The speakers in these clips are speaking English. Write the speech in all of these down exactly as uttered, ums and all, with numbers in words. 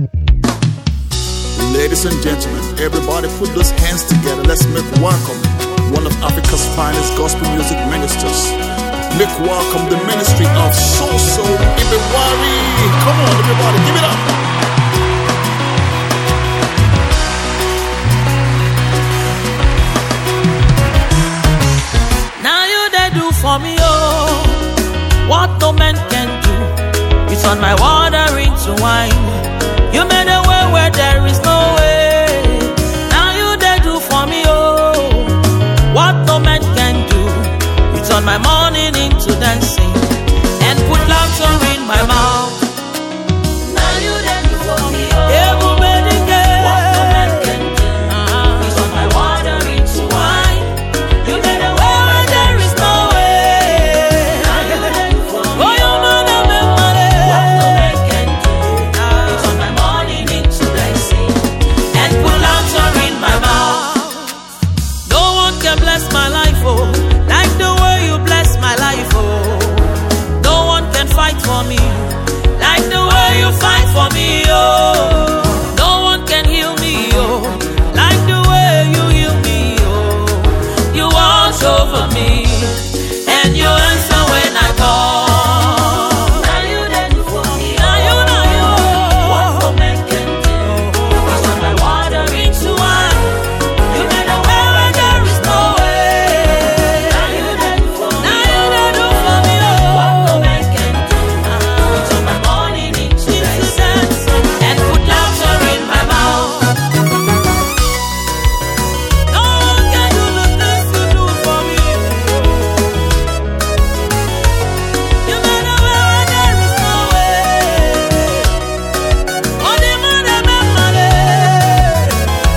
Ladies and gentlemen, everybody put those hands together. Let's make welcome one of Africa's finest gospel music ministers. Make welcome the ministry of So-So Ibewari. Come on, everybody, give it up. Now you they do for me, oh, what no man can do. You turn my water into wine. You made a way where there is no way. Now you they do for me, oh, what no man can do. You turn my morning into dancing and put laughter in my mouth. Now you they do for me, oh, everybody can. What no man can do. Uh-huh. You turn my water into wine. You made a way where there is no way. Now you they do for me, oh, you man of the money. What no man can do. You turn my morning into dancing and put laughter in my mouth. No one can bless my life, oh, like the way you bless my life, oh. No one can fight for me like the way you fight for me, oh. No one can heal me, oh, like the way you heal me, oh. You watch over me and you answer when I call. Now you did it for me, now you know you. What no man can do. You turn my water into wine. You made a way where there is no way. Now you did it for me, now you did it for me, oh. What no man can do. You turn my morning into dance and put laughter in my mouth. No one can do the things you do for me. You made a way where there is no way. Oh, the man that made my day.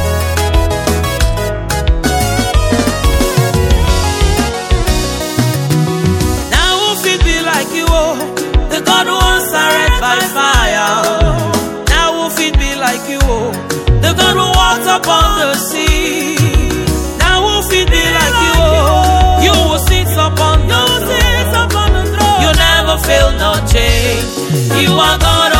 Now who fit be like you, oh, the God who answered by fire. Now who fit be like you, oh, the God who walks upon the sea. Now who fit be like you, oh, you who sits upon the throne. You never fail, no change. You are God